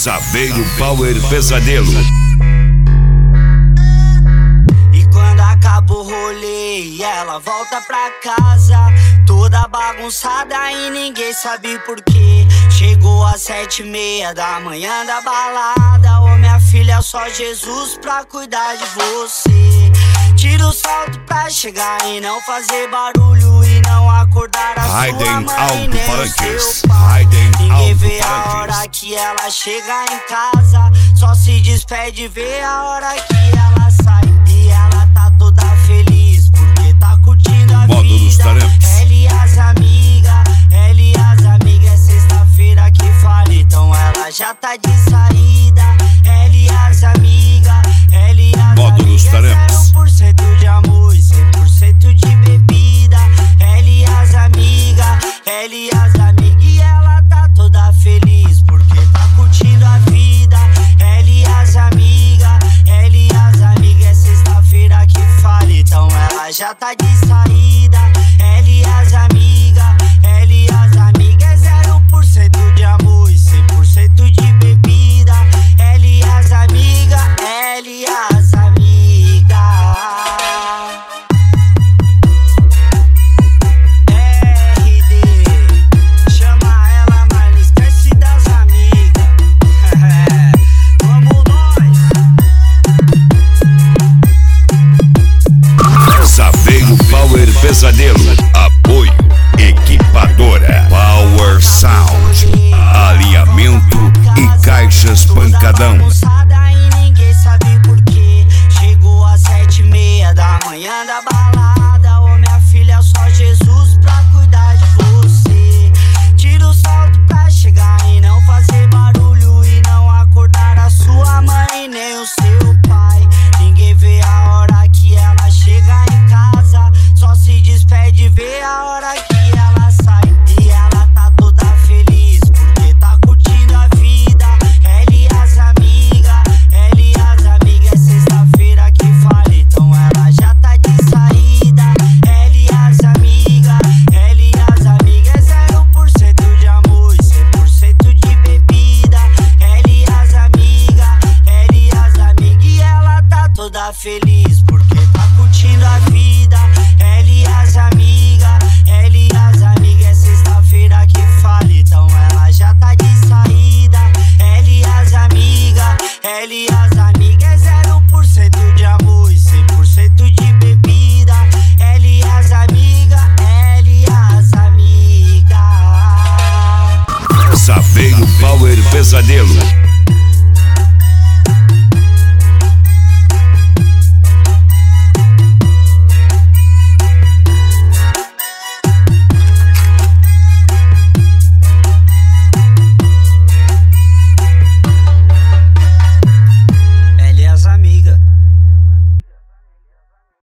Saveiro Power Pesadelo. E quando acaba o rolê, ela volta pra casa toda bagunçada e ninguém sabe porquê. Chegou às 7:30 da manhã da balada. Ô minha filha, só Jesus pra cuidar de você. Tira o salto pra chegar e não fazer barulho e não acordar a sua mãe nem o seu pai. Ninguém vê a hora que ela chega em casa, só se despede e vê a hora que ela sai. E ela tá toda feliz porque tá curtindo a vida. Ela e as amigas, é sexta-feira que fala, então ela já tá de saída. Ela e as amigas, é 0% de amor e 100% de bebida. Ela e as amigas, e ela tá toda feliz porque tá curtindo a vida. Ela e as amigas, é sexta-feira que fala, então ela já tá de saída. Ela e as amigas, é 0% de amor e 100% de bebida. Ela e as amigas, Power Pesadelo. Apoio Equipadora Power Sound, alinhamento e caixas pancadão. E ninguém sabe porquê. Chegou às 7:30 da manhã da balada. Ô minha filha, só Jesus pra cuidar de você. Tira o salto pra chegar e não fazer barulho e não acordar a sua mãe nem o seu pai. Ninguém vê a hora que ela chega em casa, só se despede e vê a hora que ela sai. E ela tá toda feliz porque tá curtindo a vida. Ela e as amigas, é sexta-feira que fala, então ela já tá de saída. Ela e as amigas, é 0% de amor e 100% de bebida. Ela e as amigas, e ela tá toda feliz porque tá curtindo a vida. Ela e as amigas, é sexta-feira que fala, então ela já tá de saída. Ela e as amigas, é 0% de amor e 100% de bebida. Ela e as amigas, Saveiro Power Pesadelo.